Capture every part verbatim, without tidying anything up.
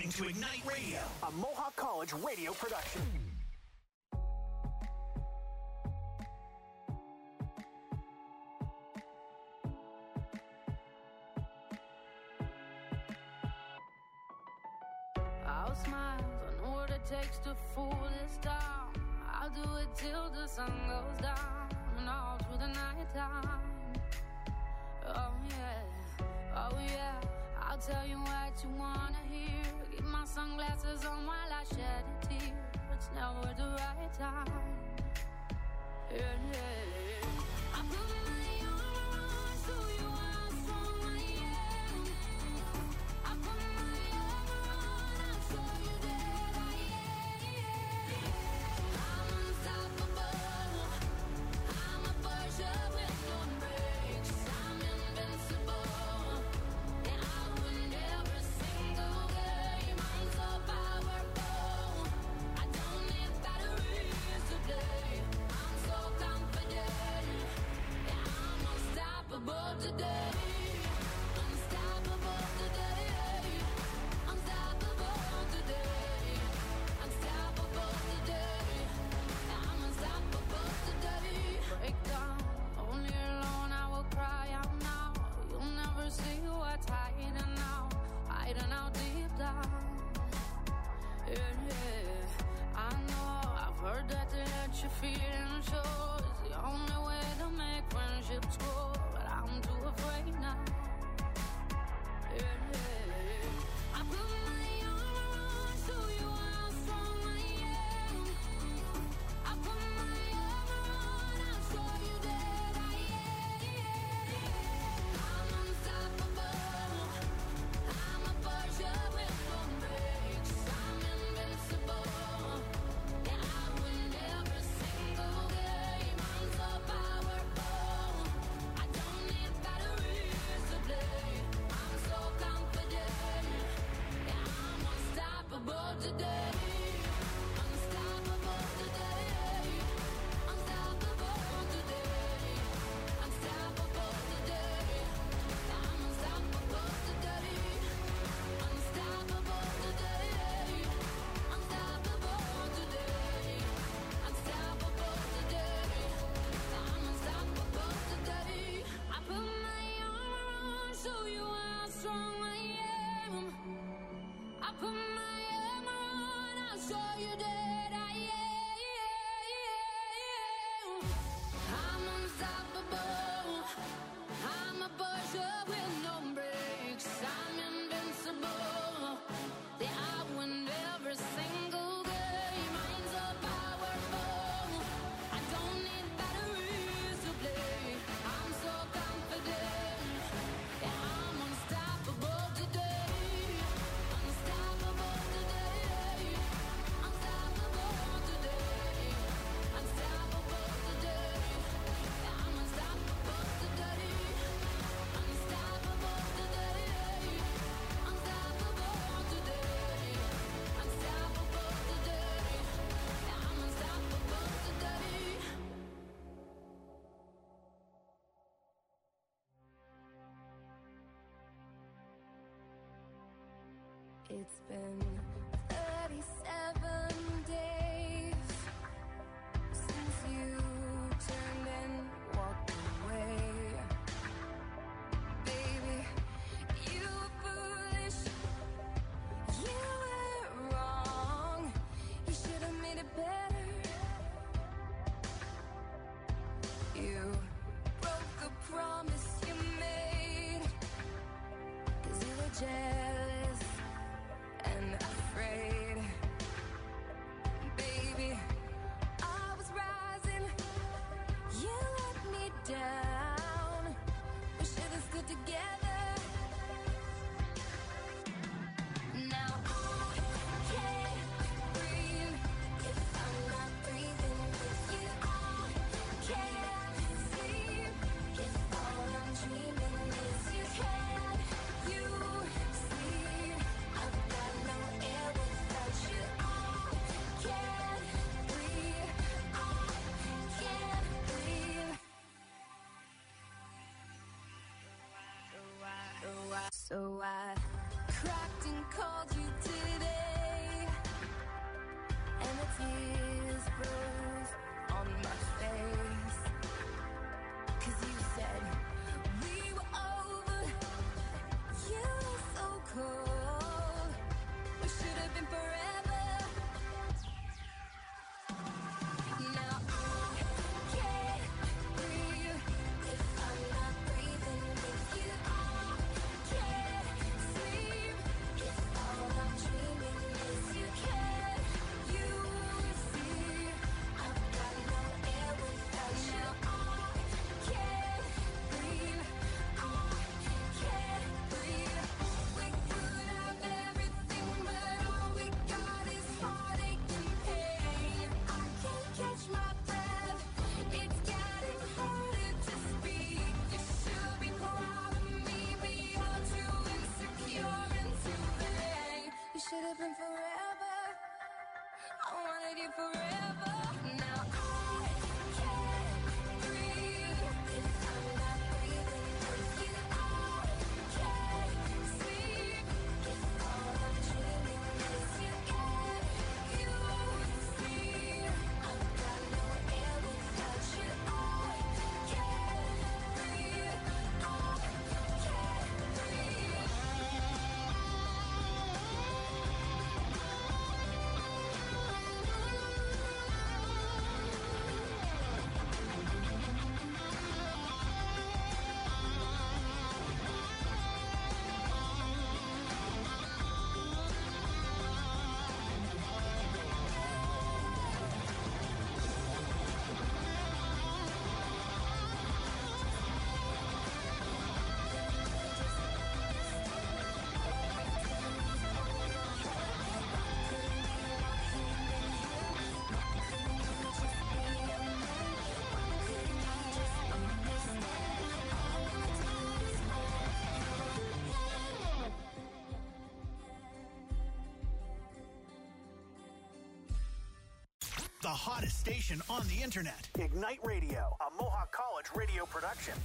listening to Ignite Radio, a Mohawk College radio production. I'll smile, I know what it takes to fool this town. I'll do it till the sun goes down and all through the night time. Oh yeah, oh yeah, I'll tell you what you wanna hear. Keep my sunglasses on while I shed a tear. It's never the right time. Yeah, yeah. I put my armor on, show you how strong I am. I put my armor on, I'll show you that I am. I'm unstoppable. I'm a Porsche with no brakes. I'm invincible. And I win every single game. I'm so powerful. I don't need batteries to play. I'm so confident. Yeah, I'm unstoppable today. Unstoppable today. Unstoppable today. Unstoppable today. Yeah, I'm unstoppable today. Break down, only alone I will cry out now. You'll never see what's hiding out, hiding out deep down. Yeah, yeah. I know, I've heard that to let you feel and show is the only way to make friendships grow, but I'm too afraid now. Yeah, yeah. I put my armor on, show you how strong I am. I put my armor on, I'll show you that I am. I'm unstoppable. I'm a Porsche with no brakes. I'm invincible. Yeah, I win every single game. I'm so powerful. I don't need batteries to play. I'm so confident. Yeah, I'm unstoppable today. Unstoppable today. Unstoppable today. Unstoppable today. Yeah, I'm unstoppable today. Unstoppable today. Unstoppable today. Unstoppable today. Yeah, I'm unstoppable today. I put my armor on, show you how strong I am. I put my armor on, I'll show you that I am. I'm unstoppable. I'm a Porsche with no brakes. I'm invincible. Yeah, I win every single game. I'm so powerful. I don't need batteries to play. I'm so confident. Yeah, I'm unstoppable today. Unstoppable today. Unstoppable today. Unstoppable today. Yeah, I'm unstoppable today. Unstoppable today. Unstoppable today. Unstoppable today. Yeah, I'm unstoppable today. It's been thirty-seven days since you turned and walked away. Baby, you were foolish. You were wrong. You should have made it better. You broke a promise you made. 'Cause you were jealous and afraid. Baby, I was rising. You let me down. We should have stood together. Now I can't breathe if I'm not breathing with you. I can't sleep if all I'm dreaming is you. Can you see? I've got no air without you. I can't breathe. I can't breathe. So I, so I, so I cracked and called you today, and the tears froze on my face, 'cause you said we were over, you were so cold, we should have been forever. Now I can't breathe if I'm not breathing with you. I can't sleep if all I'm dreaming is you. Can you see I've got no air without you? I can't breathe, I can't breathe. We could have everything, but all we got is heartache and pain. I can't catch my breath, it's getting harder to speak. You should be proud of me, but you're too insecure and too vain. We should have been forever, I wanted you forever. Now I can't breathe if I'm not breathing with you. I can't sleep if all I'm dreaming is you. Can you see I've got no air without you? I can't breathe, I can't breathe. The hottest station on the internet. Ignite Radio, a Mohawk College radio production.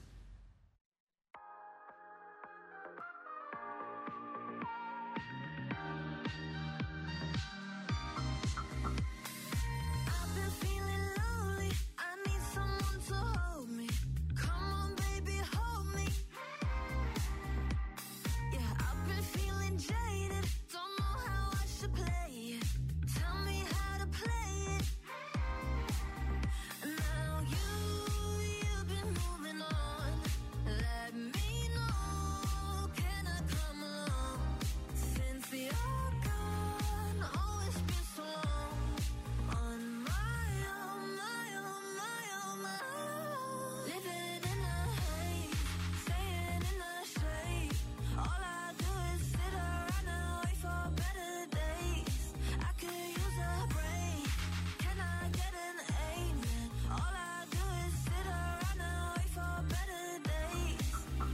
I've been feeling lonely, I need someone to hold me. Come on, baby, hold me. Yeah, I've been feeling jaded, don't know how I should play it. Tell me how to play it. Now you, you've been moving on. Let me know, can I come along? Since you're gone, oh, it's been so long. On my own, my own, my own, my own. Living in the haze, staying in the shade. All I do is sit around and wait for better days. I could use a break, can I get an amen? All I do is sit around and wait for better days.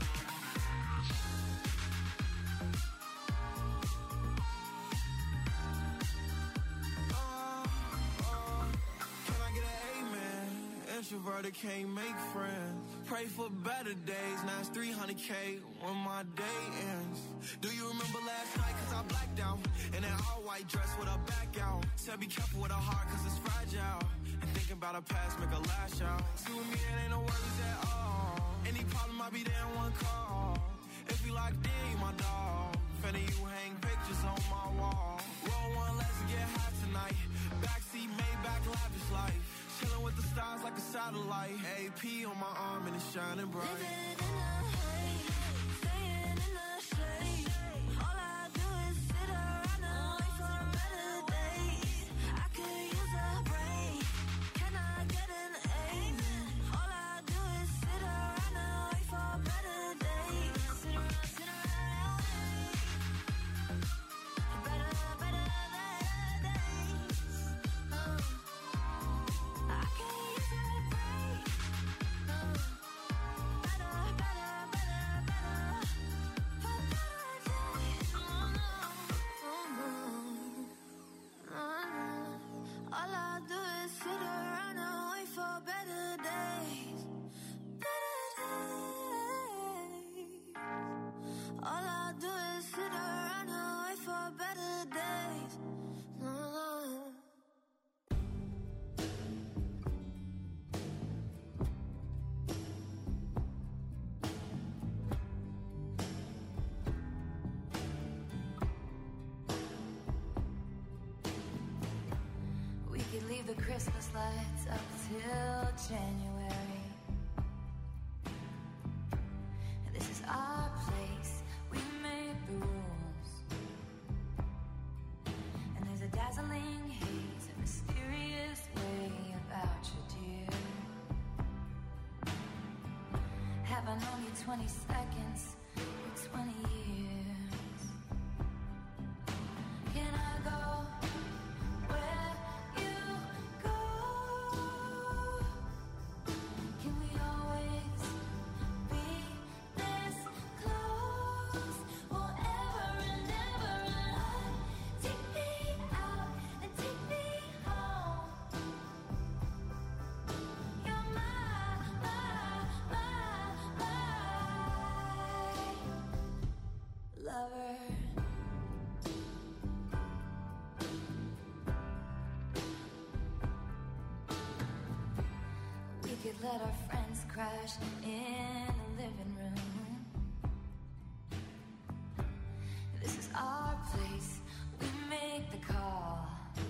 Can I get an amen? Introverted can't make friends. Pray for better days. Now it's three hundred K when my day ends. Do you remember last night? Cause I blacked out. In an all white dress with a back out. Said be careful with a heart cause it's fragile. And thinking about a past make a lash out. See with me it ain't no worries at all. Any problem I'll be there in one call. If we locked in, you my dog. Finna you hang pictures on my wall. Roll one, let's get high tonight. Backseat, Maybach, lavish life. Chilling with the stars like a satellite. A P on my arm and it's shining bright. Living in the haze, staying in the shade. All I do is sit around and wait for better days. I could use a break, can I get an amen? All I do is sit around and wait for better days. Sit around, sit around, better, better, better days. Uh, I could use a break. Uh, better, better, better, better, for better days. Oh no, oh no, oh no. All I do is sit around and wait for better days, better days. All I do is sit around. our better days. No. We could leave the Christmas lights up till January. This is our place, we make the rules. And there's a dazzling haze, a mysterious way about you, dear. Have I known you twenty seconds or twenty years? Can I go where you go? Can we always be this close forever and ever? And on, take me out and take me home. You're my, my, my, my lover. We could let our friends crash in the living room. This is our place, we make the call.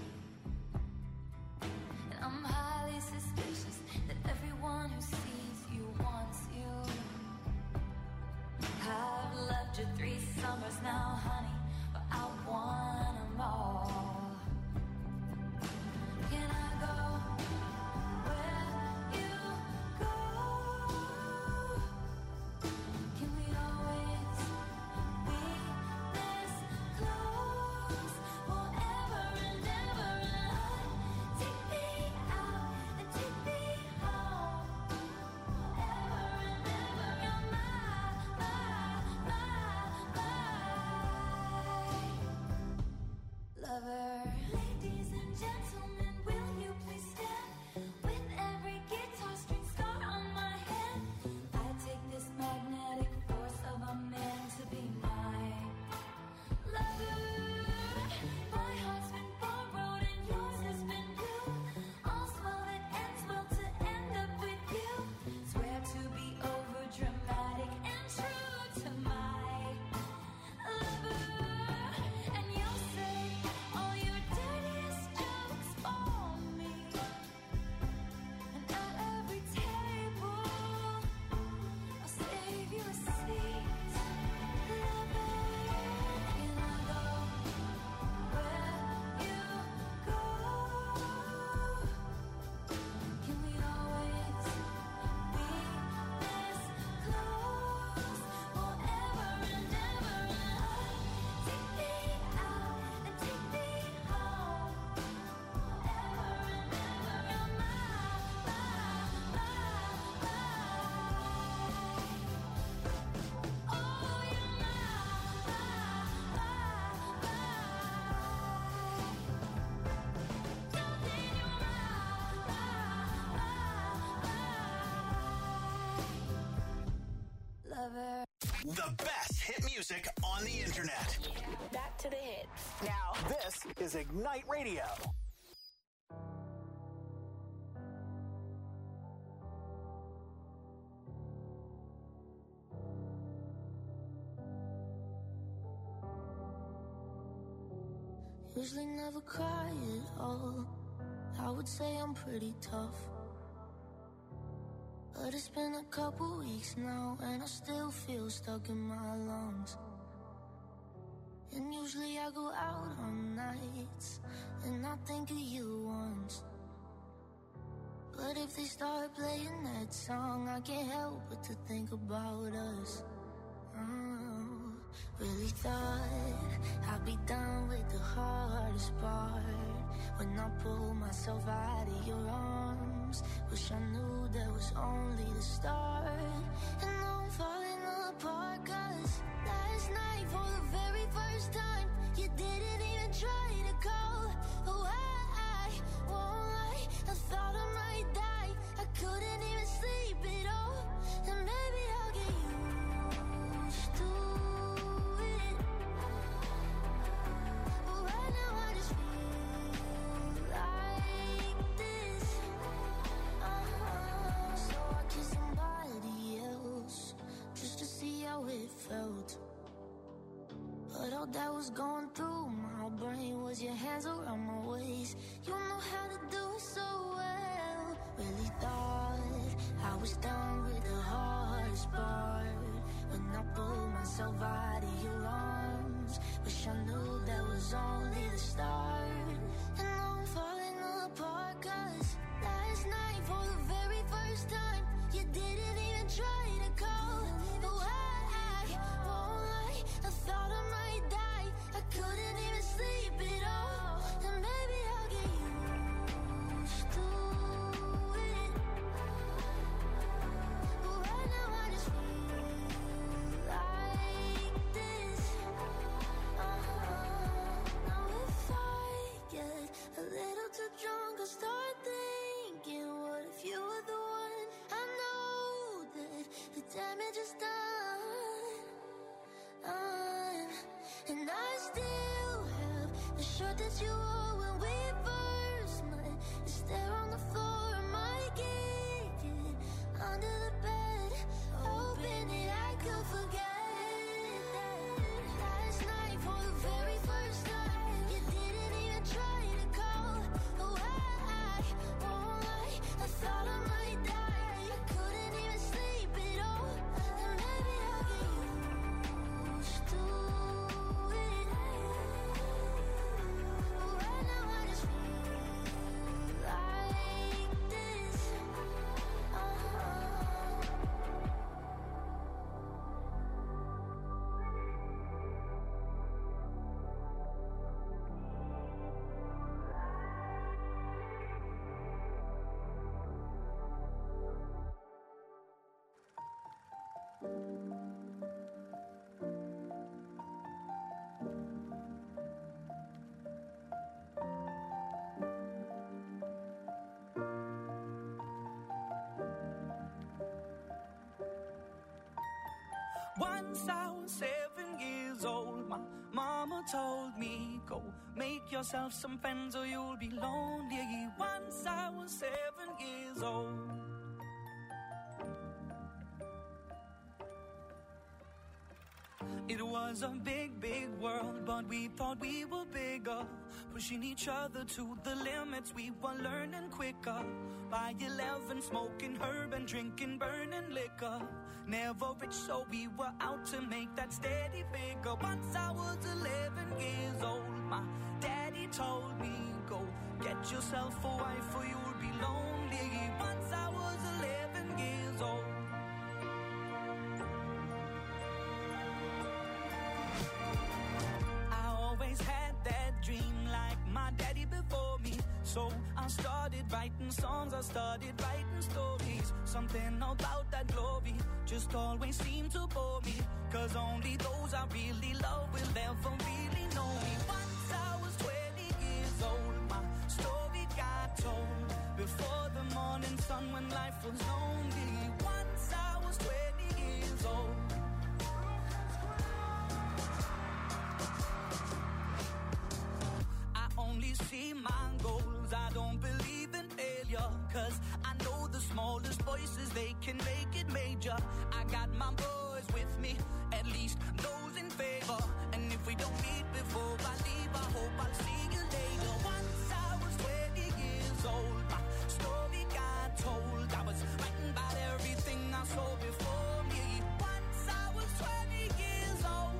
And I'm highly suspicious that everyone who sees you wants you. I've loved you three summers now, honey, but I want them all. Can I go where you go? Can we always be this close forever and ever? And on, take me out and take me home forever and ever. You're my, my, my lover. Ladies and gentlemen, will you please stand? With every guitar string scar on my head, I take this magnetic force of a man to be my lover. My heart's been borrowed and yours has been blue. All's well that ends well to end up with you. Swear to be over dramatic and true to my lover. And you'll say all your dirtiest jokes for me. And at every table, I'll save you a seat. Lover, can I go where you go? Can we always be this close forever and ever? And on, take me out and take me home forever and ever. You're my, my, my, my. Oh, you're my, my, my, my. Darling, you're my, my, my, my. Lover. The best hit music on the internet. Back to the hits. Now, this is Ignite Radio. Usually never cry at all. I would say I'm pretty tough. But it's been a couple weeks now, and I still feel stuck in my lungs. And usually I go out on nights, and I think of you once. But if they start playing that song, I can't help but to think about us. Oh, really thought I'd be done with the hardest part. When I pull myself out of your arms, wish I knew that was only the start. And now I'm falling apart, cause last night for the very first time, you didn't even try to call. Oh, I, I won't lie, I thought I might die. I couldn't even sleep at all. And maybe I'll get used to it. world that was going through my brain was your hands around my waist. You know how to do it so well. Really thought I was done with the hardest part when I pulled myself out of your arms. Wish I knew that was only the start. And now I'm falling apart, cause last night for the very first time you didn't even try to call. But I won't lie, I thought I might die. I couldn't even sleep at all. And maybe I'll get used to it. But right now I just feel like this. Uh-huh. Now if I get a little too drunk, I'll start thinking, what if you were the one? I know that the damage is done, uh, and I still have the shirt that you wore when we first met. It's there on the floor, I might kick it under the bed, hoping that I could forget that last night for the very first time you didn't even try to call. Oh, I won't lie, I thought I might die. I couldn't even sleep at all. And maybe I'll get used to it. But right now I just feel like this. Uh-huh. Once I was seven years old, my mama told me, go make yourself some friends or you'll be lonely. Once I was seven years old. It was a big, big world, but we thought we were bigger, pushing each other to the limits. We were learning quicker. By eleven, smoking herb and drinking burning liquor. Never rich, so we were out to make that steady figure. Once I was eleven years old, my daddy told me, go get yourself a wife or you'll be lonely. Once I was eleven years old. Always had that dream like my daddy before me. So I started writing songs, I started writing stories. Something about that glory just always seemed to bore me. Cause only those I really love will ever really know me. Once I was twenty years old, my story got told. Before the morning sun when life was lonely. Once I was twenty years old. Only see my goals, I don't believe in failure. Cause I know the smallest voices, they can make it major. I got my boys with me, at least those in favor. And if we don't meet before I leave, I hope I'll see you later. Once I was twenty years old, my story got told. I was writing about everything I saw before me. Once I was twenty years old.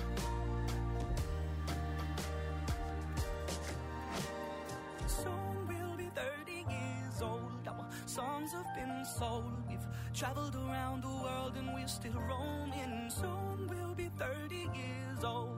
Soon we'll be thirty years old. Our songs have been sold. We've traveled around the world and we're still roaming. Soon we'll be thirty years old.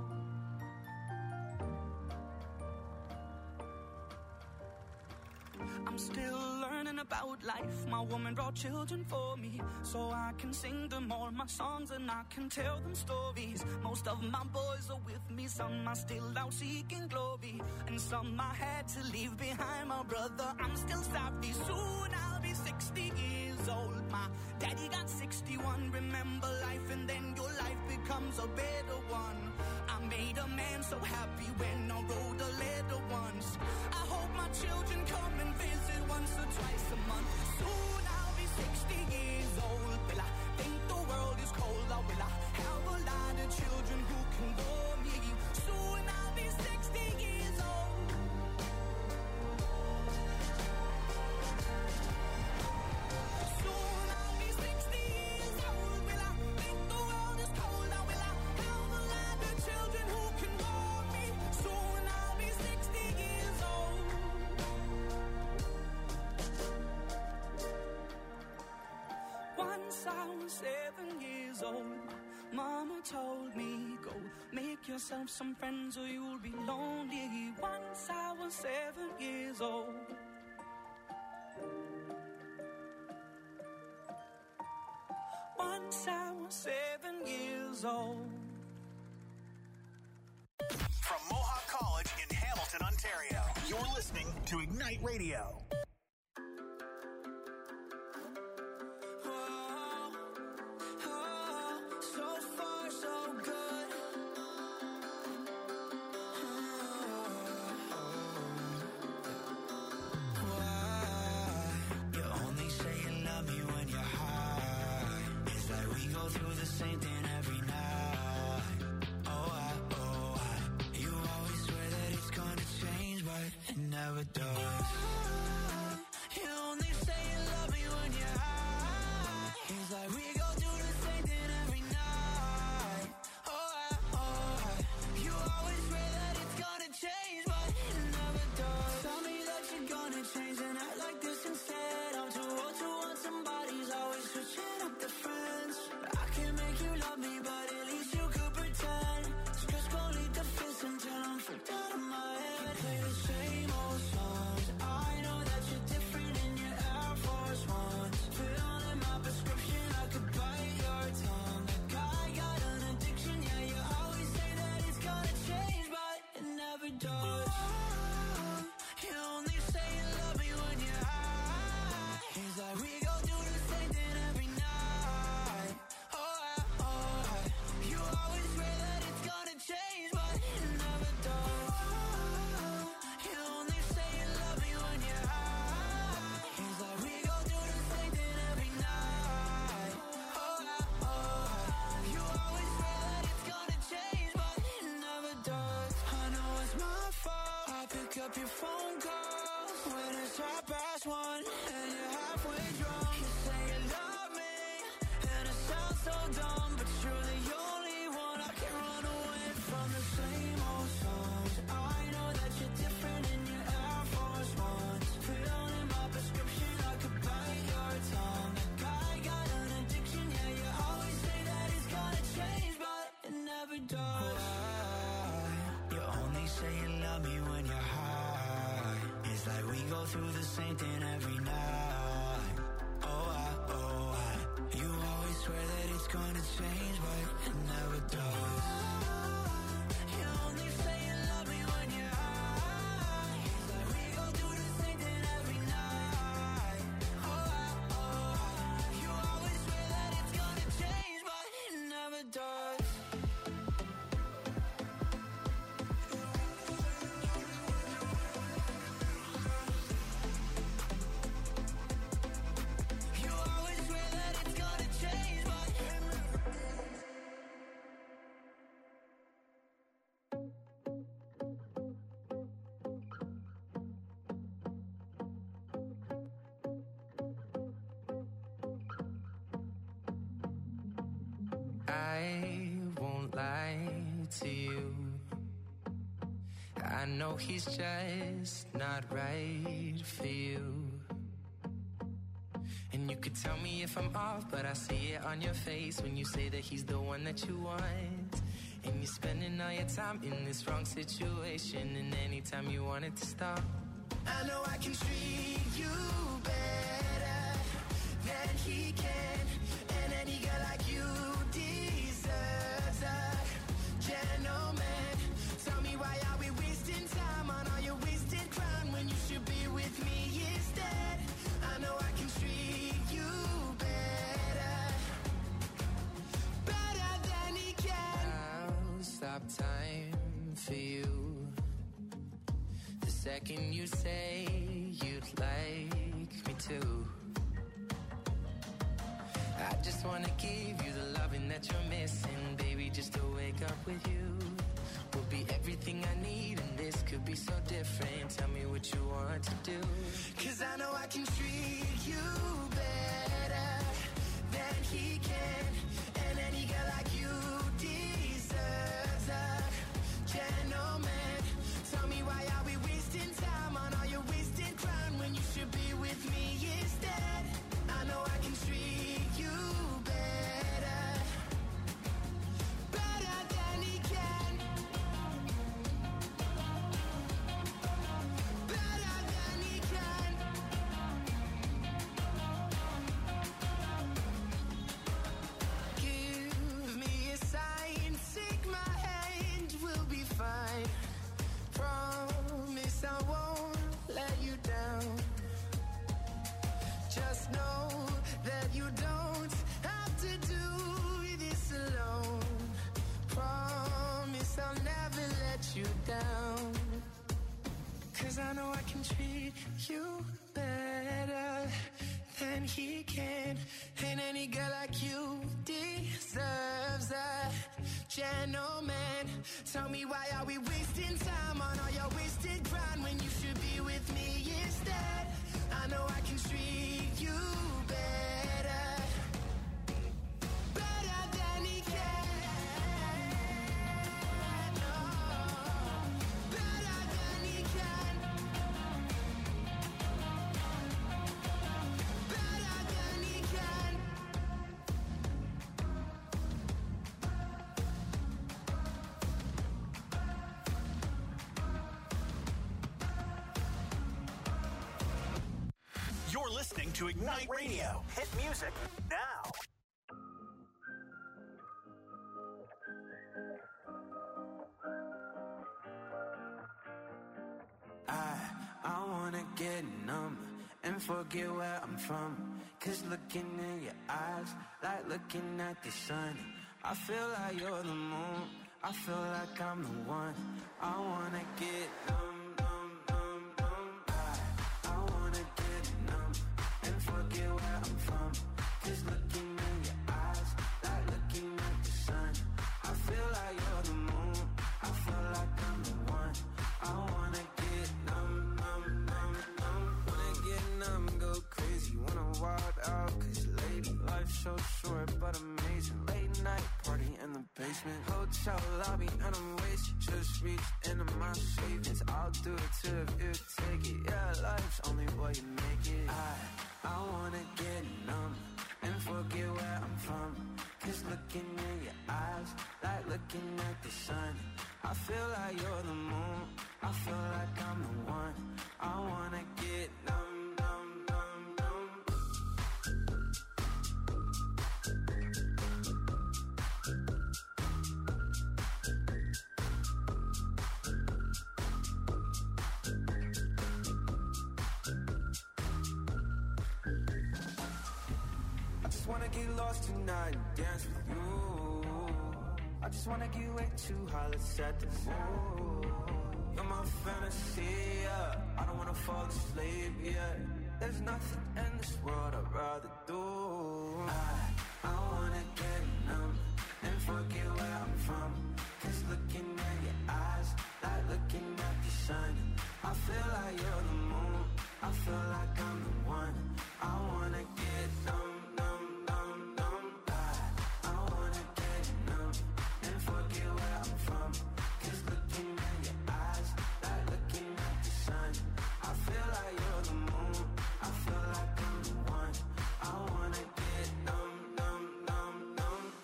I'm still learning about life. My woman brought children for me, so I can sing them all my songs and I can tell them stories. Most of my boys are with me, some are still out seeking glory, and some I had to leave behind. My brother, I'm still sorry. Soon I'll be sixty years old. My daddy got sixty-one. Remember life and then your life becomes a better one. I made a man so happy when I wrote a letter once. I hope my children come and visit once or twice a month. Soon I'll be sixty years old. Will I think the world is cold, or will I have a lot of children who can bore me? yourself some friends or you'll be lonely. Once I was seven years old. Once I was seven years old. From Mohawk College in Hamilton, Ontario, you're listening to Ignite Radio. Same thing every night. Oh, I, oh, I. You always swear that it's gonna change, but it never does. You only say you love me when you're high. It's like we go through the same thing every night. Oh, I, oh, I. You always swear that it's gonna change, but it never does. Tell me that you're gonna change and act like this instead. I'm too old to want somebody's always switching up the friends. I can't make you love me, but at least you could pretend. Just gon' lead the fist until I'm freaked out of my head. Play the same old songs. I know that you're different in your Air Force Ones. Fill in my prescription, I could bite your tongue. Like I got an addiction, yeah, you always say that it's gonna change, but it never does. You only say you love me when you're high. It's like we go through the same thing every night. Oh, I, oh, I. You always swear that it's gonna change, but it never does. You only say you love me when you're high. It's like we go through the same thing every night. Oh, I, oh, I. You always swear that it's gonna change, but it never does. I know it's my fault. I pick up your phone calls when it's half past one and you're halfway drunk. You say you love me, and it sounds so dumb, but you're the only one I can run away from. The same old songs. I know that you're different in your Air Force Ones. Fill in my prescription, I could bite your tongue. Like I got an addiction, yeah, you always say that it's gonna change, but it never does. Why? You only say you love me when you're high. It's like we go through the same thing every night. Oh, I, oh, I. You always swear that it's gonna change, but it never does. You only say you love me when you're high. It's like we go through the same thing every night. Oh, I, oh, I. You always swear that it's gonna change, but it never does. You always swear that it's gonna change, but I won't lie to you. I know he's just not right for you. And you could tell me if I'm off, but I see it on your face when you say that he's the one that you want. And you're spending all your time in this wrong situation, and anytime you want it to stop, I know I can treat you better than he can. And any girl like you deserves a gentleman. Tell me why are we wasting time on all your wasted crown when you should be with me instead. I know I can treat you better, better than he can. I'll stop time for you the second you say you'd like me to. I just wanna give you the loving that you're missing, baby, just to wake up with you will be everything I need, and this could be so different. Tell me what you want to do, 'cause I know I can treat you better than he can. And any girl like you deserves a gentleman. Tell me why are we wasting time on all your wasted crown when you should be with me instead. I know I can treat you better, better than he can. down. Cause I know I can treat you better than he can. And any girl like you deserves a gentleman. Tell me, why are we wasting time on all your wasted grind when you should be with me instead? I know I can treat you better, better than he can. Oh, better than he can. Better than he can. You're listening to Ignite Radio. Hit music now. I, I wanna get numb and forget where I'm from. Cause looking in your eyes, like looking at the sun. I feel like you're the moon, I feel like I'm the one. I wanna get numb, numb, numb, numb. I, I wanna get numb and forget where I'm from. Cause looking in your eyes, like looking at the sun. I feel like you're the moon, I feel like I'm the one. I wanna get numb, numb, numb, numb. Wanna get numb, go crazy, wanna wild out. Cause lady, life's so short but amazing. Late night party in the basement, hotel lobby and I'm wasted. Just reach into my savings, I'll do it too if you take it. Yeah, life's only what you make it. I, I wanna get numb and forget where I'm from. Cause looking in your eyes, like looking at the sun. I feel like you're the moon, I feel like I'm the one. I wanna get numb, numb, numb, numb. I just wanna get lost tonight and dance with you. I just wanna get way too high, let's set the mood. You're my fantasy, yeah. I don't wanna fall asleep, yeah. There's nothing in this world I'd rather do. I, I wanna get numb and forget where I'm from. Cause looking at your eyes, like looking at the sun. I feel like you're the moon, I feel like I'm the one. I wanna get numb, numb, numb, numb. I, I wanna get numb and forget where I'm from. Cause looking at your eyes, like looking at the sun. I feel like you're the moon, I feel like I'm the one. I wanna get numb, numb, numb, numb.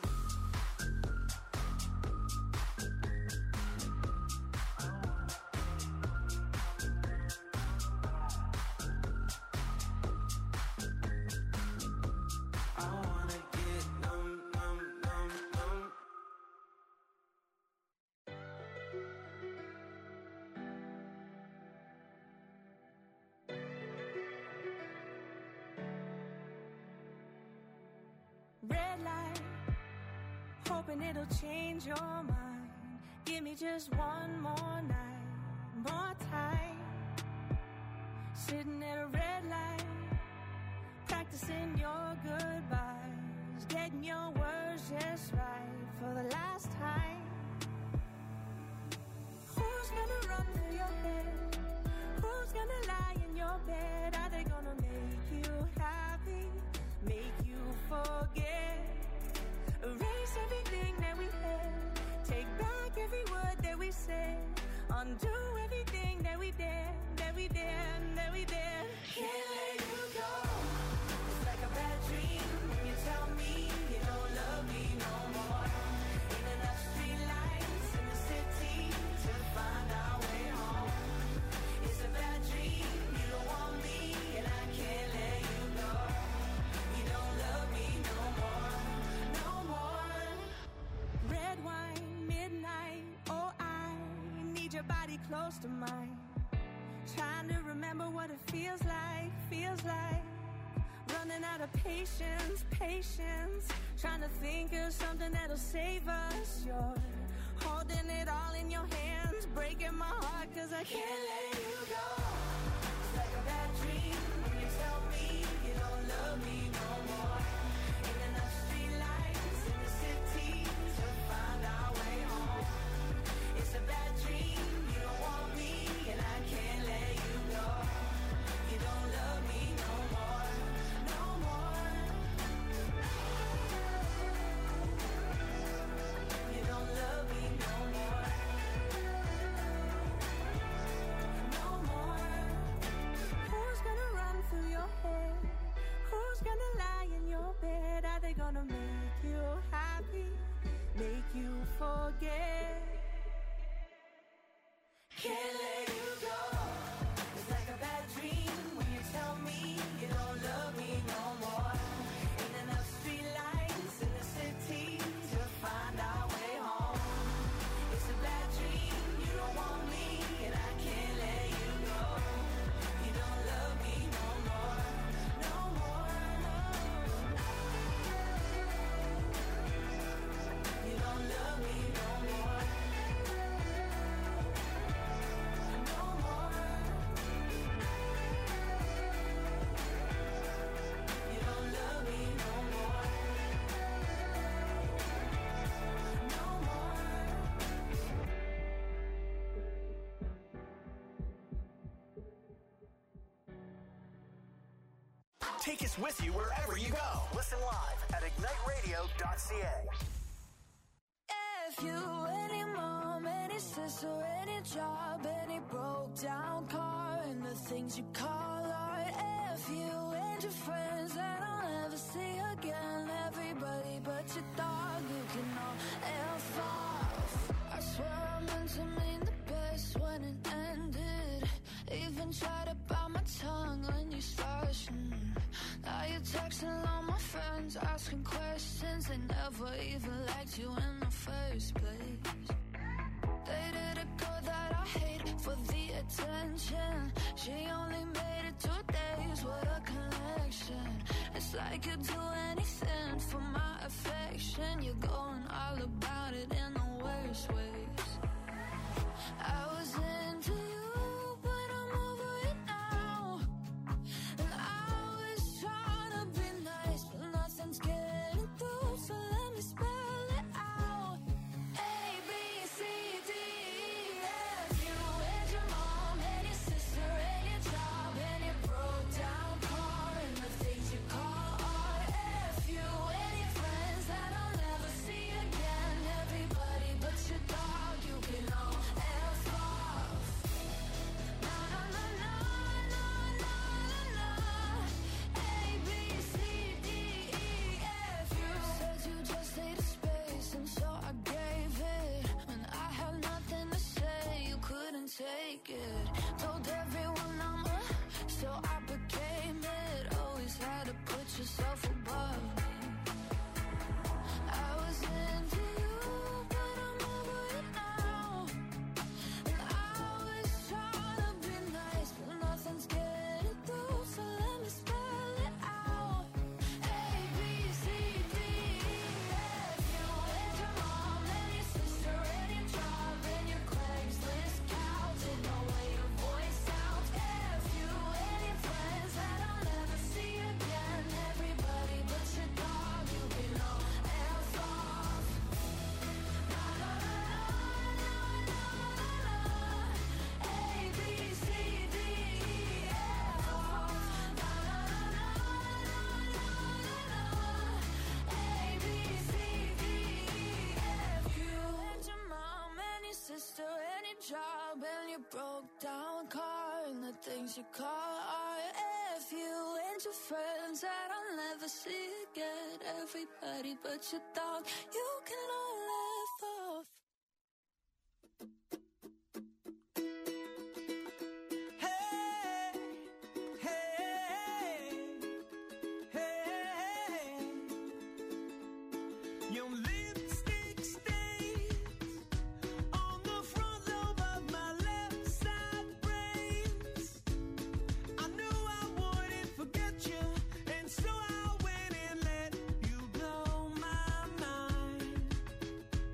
I wanna get numb, numb, numb, numb. Red light, hoping it'll change your mind. Give me just one more night, more time. Sitting at a red light, practicing your goodbyes, getting your words just right for the last time. Who's gonna run through your head? Who's gonna lie in your bed? Are they gonna make you happy? Make you forget? Erase everything that we had. Take back every word that we said. Undo everything that we did, that we did, that we did. Can't let you go. It's like a bad dream when you tell me you don't love me no more. Ain't enough street lights in the city to find our way home. It's a bad dream, you don't want me, and I can't let you go. You don't love me no more, no more. Red wine, midnight, oh I need your body close to mine. Trying to remember what it feels like, feels like. Running out of patience, patience. Trying to think of something that'll save us. You're holding it all in your hands, breaking my I can't let you go. It's like a bad dream when you tell me you don't love me no more. Ain't enough streetlights in the city to find our way home. It's a bad dream, you don't want me, and I can't let you go. You don't love me no more, no more. You don't love me no more, no more. Who's gonna run through your head? Who's gonna lie in your bed? Are they gonna make you happy? Make you forget? Can't let you go. It's like a bad dream when you tell me you don't love me no more. Ain't enough streetlights in the city to find our way home. It's a bad dream, you don't want me, and I can't let you go. You don't love me no more, no more. You don't love me no more, no more. You don't love me no more, no more. Take us with you wherever you go. Listen live at ignite radio dot c a. If you, any mom, any sister, any job, any broke down car, and the things you call art. If you and your friends that I'll never see again, everybody but your dog, you can all F off. I swear I meant to mean the best when it ended. Even tried to bite my tongue when you started. Mm. Now you're texting all my friends, asking questions. They never even liked you in the first place. Dated a girl that I hate for the attention. She only made it two days with a connection. It's like you'd do anything for my affection. You're going all about it in the worst ways. I was into you, but I'm over it now. And I was trying to be nice, but nothing's getting through, so let me spell it out. A, B, C, D, E, F. You and your mom and your sister and your job and your broke down car and the things you call art. F you and your friends that I'll never see again. Everybody but your dog, you can all F off. Na na na na na na na na. A, B, C, D, E, F. You said you just needed space, and so I gave it. When I had nothing to say, you couldn't take it. Told everyone I'm a, so I became it. Always had to put yourself above me. I was into you, but I'm over it now. And I was trying to be nice, but nothing's getting through, so let me spell it out. A, B, C, D, E, F. You and your mom and your sister and your job and your Craigslist couch and the way your voice sounds. F you and your friends that I'll never see again. Everybody but your dog, you can all F off. Na na na na na na na. A, B, C, D, E, F off. Na na na na na na na. A, B, C, D, E, F. You and your mom and your sister and your job and your broke down car and the things you call art. F you and your friends that I'll never see again. Everybody but your dog, you can all F off. Hey, hey, hey. Your lipstick stains on the front lobe of my left side brains. I knew I wouldn't forget you, and so I went and let you blow my mind.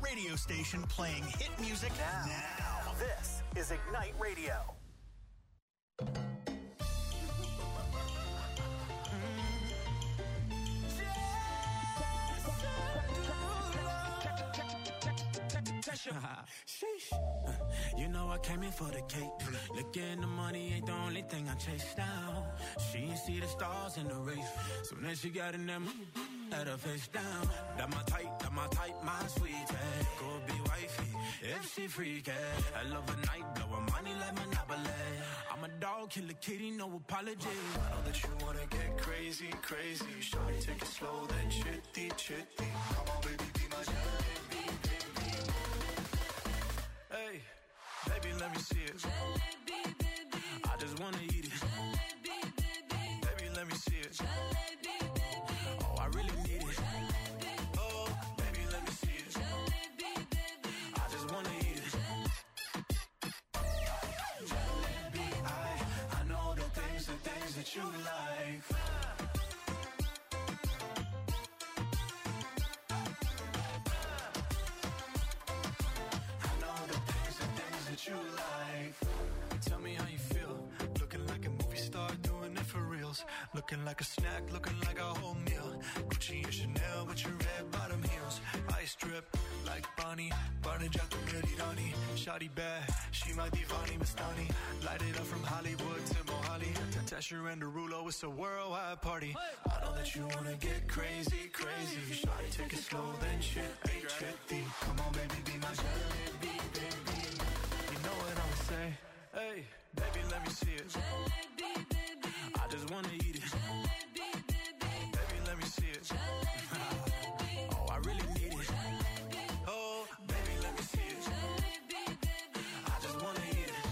radio station playing hit music now. now. This is Ignite Radio. Sheesh. You know I came in for the cake. Looking the money ain't the only thing I chase down. She ain't see the stars in the race. So then she got in them, had her face down. That my type, that my type, my sweet tag. Go be wifey, if she freaky. I love a night, blow her money like Monopoly. I'm a dog, kill a kitty, no apology. I know that you wanna get crazy, crazy. Shawty, take it slow, then chitty, chitty. Come on, baby, be my jalebi, baby. Hey, baby, let me see it. Jalebi, baby. I just wanna eat it. Jalebi, baby. Baby, let me see it. Jalebi, baby. Oh, I really need it. Jalebi. Oh, baby, let me see it. Jalebi, baby. I just wanna eat it. Jalebi, I, I know the things, the things that you like. You like. Tell me how you feel. Looking like a movie star, doing it for reals. Looking like a snack, looking like a whole meal. Gucci and Chanel with your red bottom heels. Ice drip like Bonnie. Barney Jack Rani. Shawty bad, she my divani Mastani. Light it up from Hollywood to Mohali. Tasha and Derulo, it's a worldwide party. I know that you wanna get crazy, crazy. Shawty, take it slow, then chitty, chitty. Come on, baby, be my jalebi, baby. Know what I'ma say? Hey, baby, let me see it. Jalebi, baby. I just wanna eat it. Jalebi, baby. Baby, let me see it. Jalebi, oh, I really need it. Jalebi. Oh, baby, let me see it. Jalebi, baby. I just wanna eat it.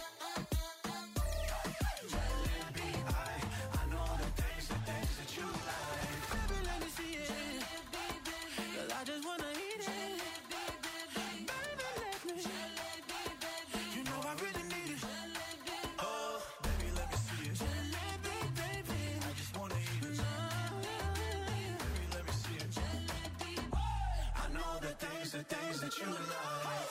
Jalebi, I, I know the things, the things that you like. Baby, let me see it. Jalebi, baby. 'Cause I just wanna eat it. Jalebi, baby. Baby, let me. Jalebi, baby. You know I really need it. Jalebi. Oh, baby, let me see it. Jalebi, baby. I just wanna eat it. Baby, let me see it. Jalebi. I know the things, the things that you like.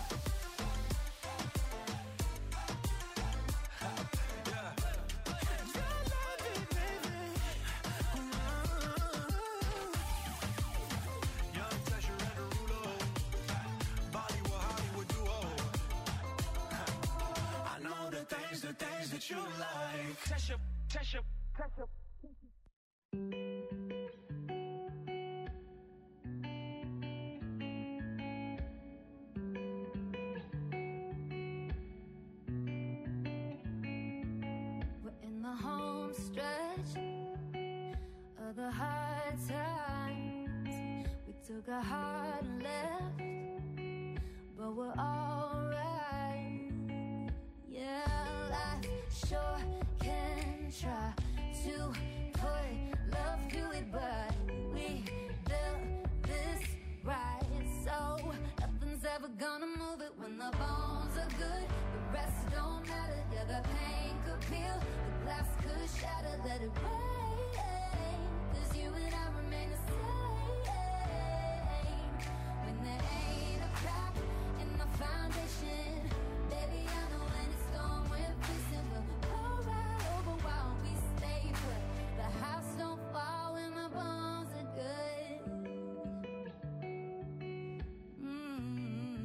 You like Tasha, Tasha, Tasha. We're in the home stretch of the hard times. We took a hard left, but we're alright. Yeah, life sure can try to put love through it, but we built this right, so nothing's ever gonna move it. When the bones are good, the rest don't matter. Yeah, the pain could peel, the glass could shatter. Let it rain, 'cause you and I remain the same. When there ain't a crack in the foundation, baby, I know when it's gone, we're fixing. We'll roll right over while we stay put. The house don't fall when the bones are good. Mm-hmm.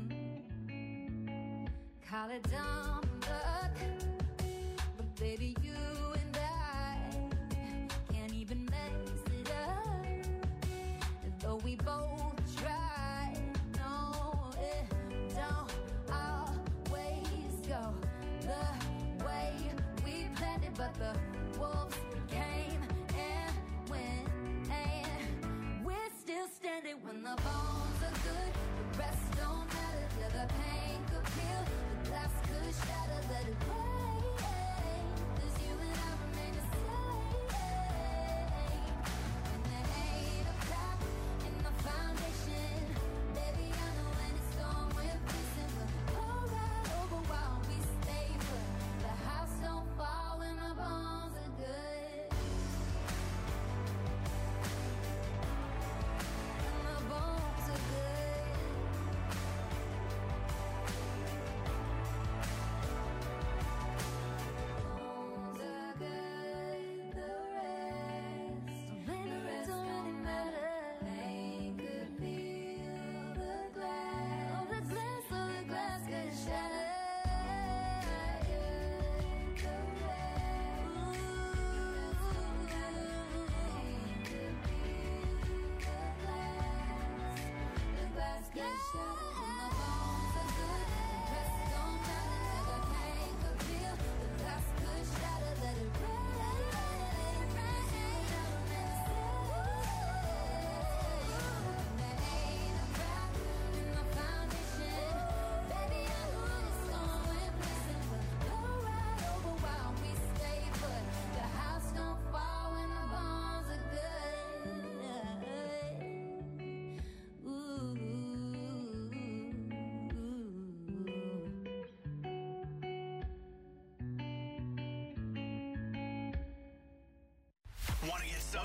Call it dumb luck, but baby, you and I can't even mess it up. Though we both try, no, it don't always go the way we planned it, but the wolves came and went, and we're still standing. When the bones are good, the rest don't matter. Yeah, the pain could peel, the glass could shatter. Let it rain, 'cause you and I remain the same. And there ain't a crack in the foundation.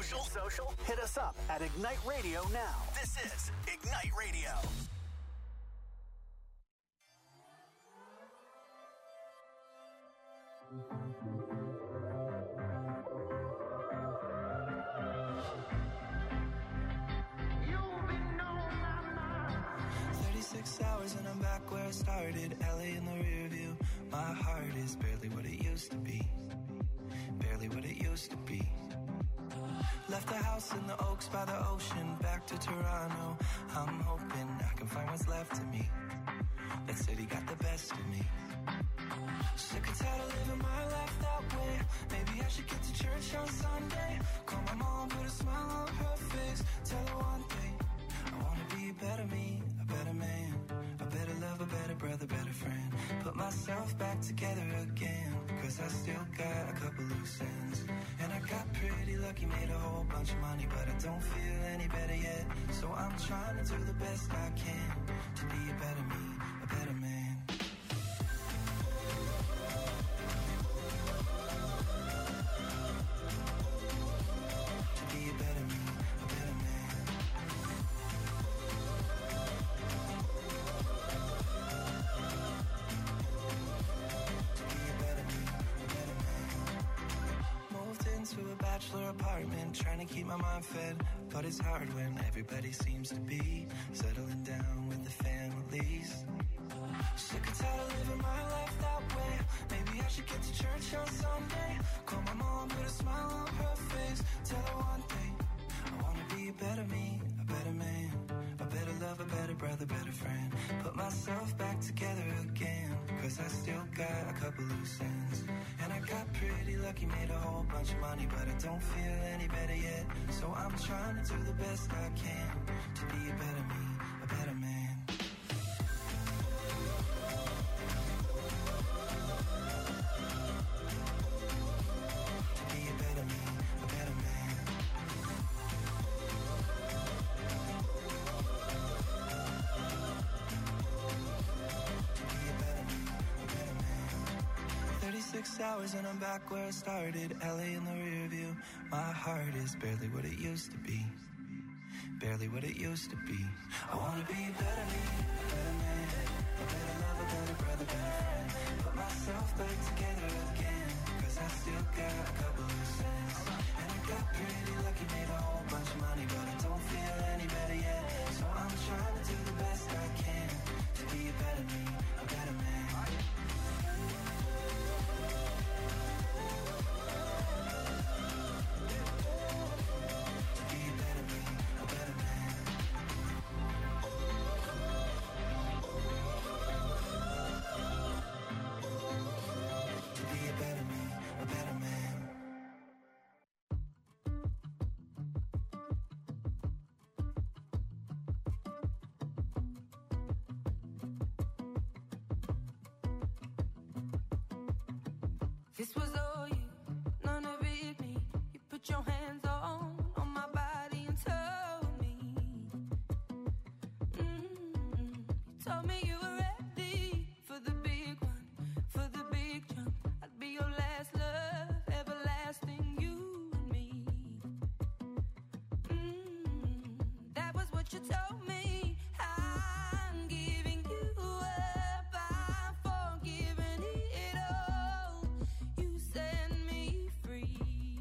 Social? Social? Hit us up at Ignite Radio now. This is Ignite Radio. thirty-six hours and I'm back where I started. L A in the rear view. My heart is barely what it used to be. Barely what it used to be. Left the house in the Oaks by the ocean. Back to Toronto. I'm hoping I can find what's left of me. That city got the best of me. Sick and tired of living my life that way. Maybe I should get to church on Sunday. Call my mom, put a smile on her face. Tell her one thing, I wanna be a better me, a better man, a better love, a better brother, better friend. Put myself back together again, cause I still got a couple loose ends. And I got pretty lucky, made a whole bunch of money, but I don't feel any better yet. So I'm trying to do the best I can to be a better me, a better man. Apartment, trying to keep my mind fed, but it's hard when everybody seems to be settling down with the families. Sick and tired of living my life that way. Maybe I should get to church on Sunday. Call my mom, put a smile on her face. Tell her one thing, I wanna be a better me, a better man, a better love, a better brother, better friend. Put myself back together again, cause I still got a couple loose ends. And I got pretty lucky, made a whole bunch of money, but I don't feel any better yet. So I'm trying to do the best I can to be a better me, a better man. To be a better me, a better man. thirty-six hours and I'm back where I started. L A in the rear view. My heart is barely what it used to be. Barely what it used to be. I wanna be a better me, a better man, a better love, a better brother, better friend. Put myself back together again, cause I still got a couple loose ends. And I got pretty lucky, made a whole bunch of money, but I don't feel any better yet. So I'm trying to do the best I can to be a better me, a better man. This was all you, none of it me. You put your hands on, on my body and told me. Mm-hmm. You told me you were ready for the big one, for the big jump. I'd be your last love, everlasting, you and me. Mm-hmm. That was what you told me. I'm giving you up, I'm forgiving it all. You set me free.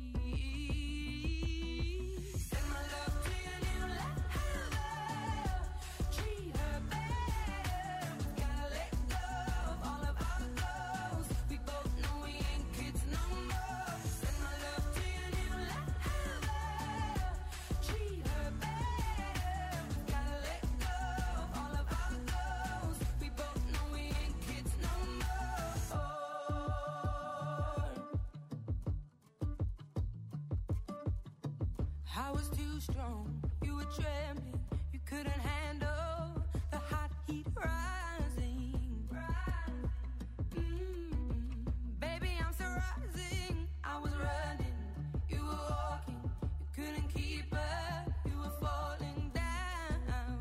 Send my love to your new lover. Treat her better. Gotta let go of all of our goals. We both know we ain't kids no more. Send my love to your new lover. Treat her better. Gotta let go of all of our goals. We both know we ain't kids no more. I was too strong, you were trembling, you couldn't handle the hot heat rising. Mm, baby, I'm still rising. I was running, you were walking, you couldn't keep up, you were falling down.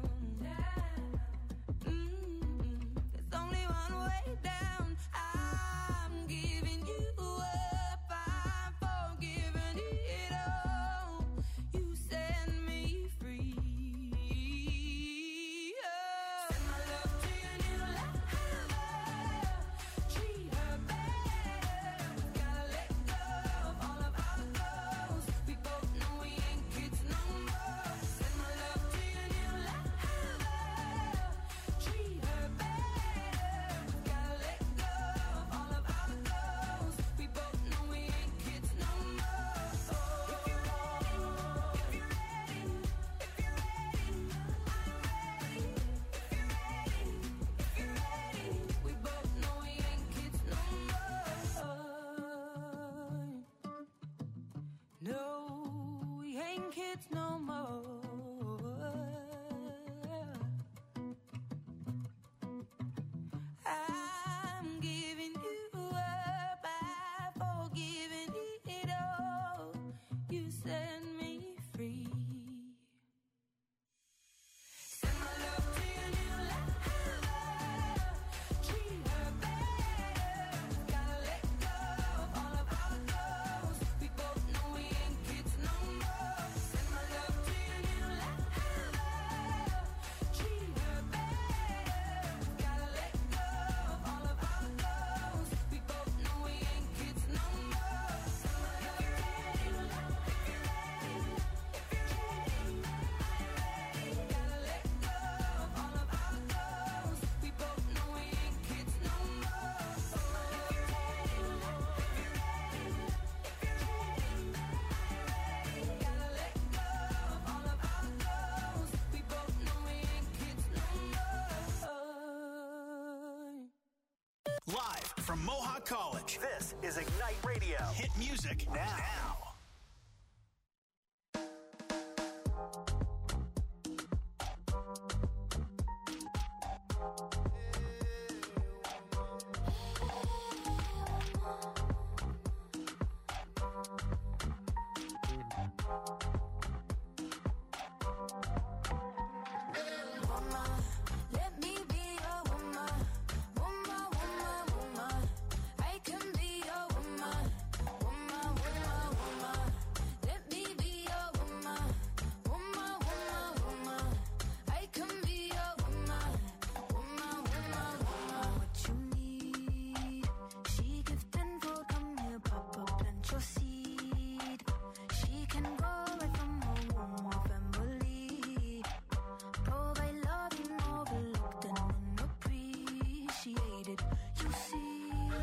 Mm, there's only one way down. I'm giving you up, I'm forgiving it all. ain't kids no more. I'm giving you up, I've forgiven it all. You set me free. Send my love to your new lover. Treat her better. Gotta let go of all of our goals. We both know we ain't kids no more. Send my love to your new lover. Treat her better. Gotta let go of all of our goals. We both know we ain't kids no more. Send my love to your new lover. If you're ready, if you're ready, I'm ready. Gotta let go of all of our goals. We both know we ain't kids no more. If you're ready, if you're ready, if you're ready, I'm ready. Gotta let go of all of our goals. We both know we ain't kids no more. Live from Mohawk College, this is Ignite Radio. Hit music now. Woman, let me be your woman. Woman, woman, woman. I can be your woman. Woman, woman, woman. Let me be your woman. Woman, woman, woman. I can be your woman. Woman, woman, woman. What you need? She give tenfold, come here, Papa, plant your seed. She can go right from her womb or family. Provide loving, overlooked and unappreciated. You see,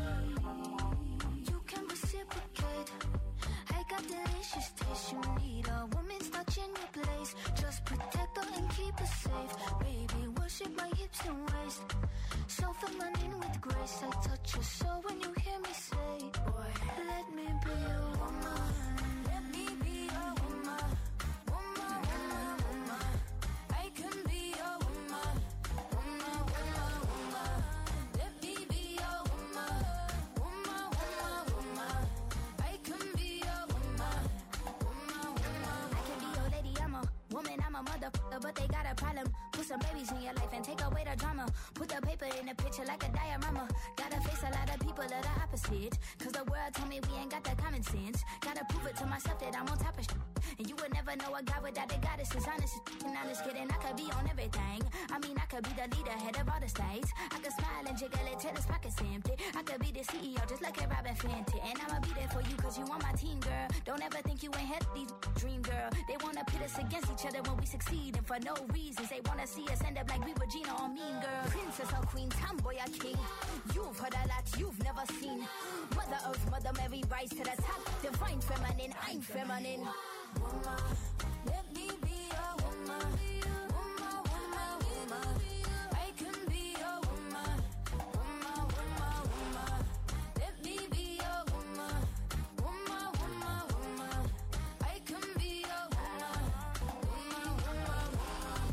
you can reciprocate. I got delicious taste. You need a woman's touch in your place. Just protect her and keep her safe. Baby, worship my hips and waist. So feminine with grace. I touch your soul when you hear me say, boy, let me be your woman. Let me be your woman. Woman, woman, woman. I can be your woman. Woman, woman, woman. Let me be your woman. Woman, woman, woman. I can be your woman. Woman, woman. I can be your lady. I'm a woman. I'm a motherfucker, but they got a problem. Put some babies in your life and take away the drama. Put the paper in the picture like a diorama. Gotta face a lot of people that are opposite. Cause the world told me we ain't got the common sense. Gotta prove it to myself that I'm on top of shit. And you would never know a guy without a goddess is honest. And honest kidding, I could be on everything. I mean, I could be the leader, head of all the states. I could smile and jiggle it till his pockets empty. I could be the C E O just like a Robin Fenty. And I'ma be there for you cause you on my team, girl. Don't ever think you ain't had these dream, girl. They wanna pit us against each other when we succeed. And for no reasons, they wanna see us end up like we were Gina or Mean Girl. Princess or queen, tomboy or king. You've heard a lot you've never seen. Mother Earth, Mother Mary, rise to the top. Divine feminine, I'm feminine. Woman, let me be your woman. Woman, woman, woman. I can be your woman. Woman, woman, woman. Let me be your woman. Woman, woman, woman. I can be your woman. Woman, woman, woman.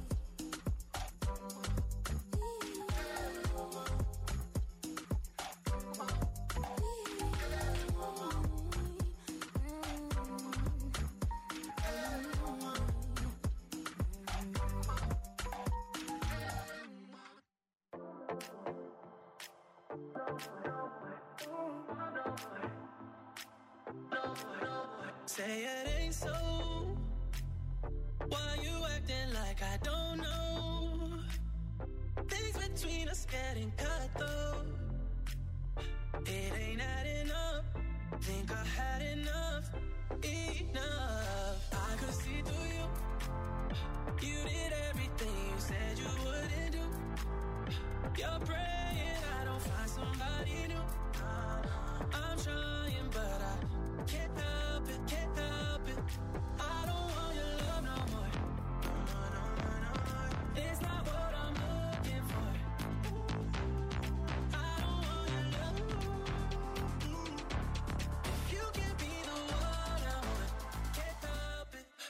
Say it ain't so. Why you acting like I don't know? Things between us getting cut though. It ain't adding up. Think I had enough, enough. I could see through you. You did everything you said you wouldn't do. You're praying I don't find somebody new. I'm trying, but I can't help it, can't help it. I don't want your love no more. No, no, no, no, no. It's not what I'm looking for. I don't want your love. If you can be the one I want, can't help it.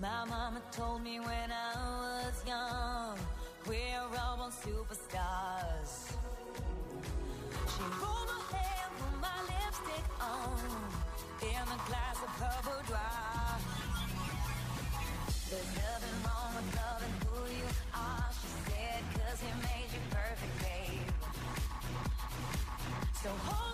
My mama told me when I was young, we're all born superstars. She rolled my hair, put my lipstick on, in a glass of her boudoir. There's nothing wrong with loving who you are, she said, cause he made you perfect, babe. So hold